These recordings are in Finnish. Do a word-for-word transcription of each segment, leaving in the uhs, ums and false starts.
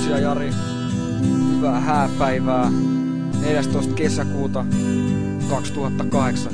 Kiitoksia Jari. Hyvää hääpäivää. neljästoista kesäkuuta kaksituhattakahdeksan.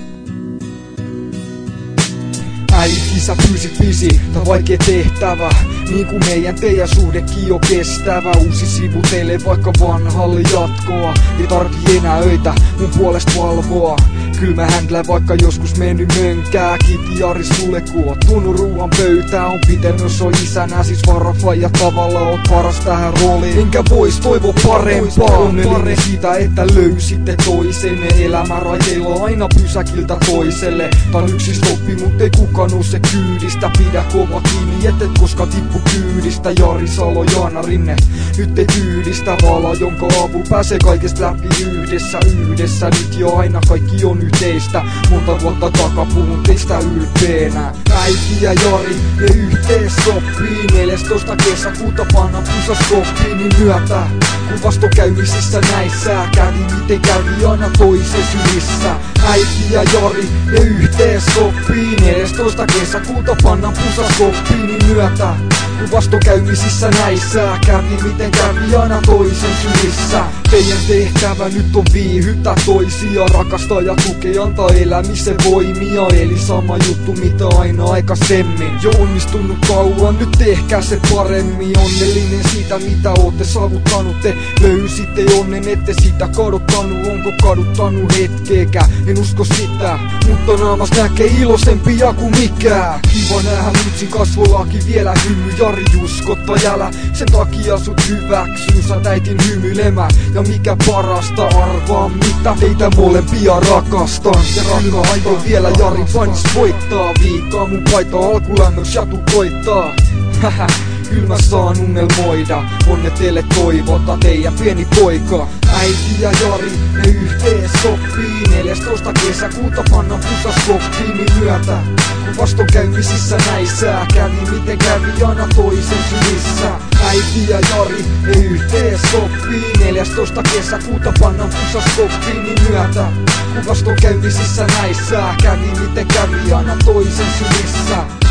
Äiti, sä pyysit visi, tää vaikea tehtävä. Niin kuin meidän teidän suhdekin on kestävä. Uusi sivu teille vaikka vanhalle jatkoa. Ei tarvii enää öitä mun puolesta valvoa. Kyl mä händlän vaikka joskus mennyt mönkää. Kiitti Jari sulle kun oot tuonut ruuan pöytää. On pitänyt so isänä siis varafai ja tavalla oot paras tähän rooliin. Enkä vois toivo parempaa. Onnellinen siitä että löysitte toisenne. Elämänraiteilla aina pysäkiltä toiselle. Tää on yksi stoppi mut ei kukaan nouse kyydistä. Pidä kova kiinni et et koska tippu kyydistä. Jari Salo, Jaana Rinne, nyt ei tyydistä. Vala jonka avulla pääsee kaikesta läpi yhdessä. Yhdessä nyt jo aina kaikki on yhteistä. Monta vuotta takaa puhun teistä ylpeänä. Äiti ja Jari, ne yhteen sopii. neljästoista kesäkuuta panna pusaskoppiin niin myötä. Kun vastokäymisissä näissä kävi miten kävi aina toisen sylissä. Äiti ja Jari, ne yhteen sopii. neljästoista kesäkuuta panna pusaskoppiin niin myötä. Kun vastokäymisissä näissä kävi miten kävi aina toisen sylissä. Teidän tehtävä nyt on viihyttää toisia. Rakastaa ja tukea, antaa elämisen voimia. Eli sama juttu mitä aina aikaisemmin. Jo onnistunut kauan, nyt tehkää se paremmin. Onnellinen siitä mitä ootte saavuttanut. Te löysitte onnen, ette sitä kadottanut. Onko kaduttanut hetkeäkään? En usko sitä, mutta naamas näkee iloisempia kuin mikään. Kiva nähdä mutsin kasvollakin vielä hymy. Jari uskotta jälä, sen takia sut hyväksyn. Sä äitin hymyilemään. Ja mikä parasta arvaa mitä teitä molempia rakastan. Ja rakastan vielä Jari panis voittaa. Viikkaa mun paita alkulämmöks ja tuu koittaa. Hähä, kyllä mä saan unelmoida. Onne teille toivota teidän pieni poika. Äiti ja Jari, ne yhteen sopii. neljästoista kesäkuuta panna pusaskoppiin niin myötä. Kun vastokäymisissä näissä kävi miten kävi aina toisen sylissä. Äiti ja Jari, ne yhteen sopii. neljästoista kesäkuuta panna pusaskoppiin niin myötä. Kun vastokäymisissä näissä kävi miten kävi aina toisen sylissä.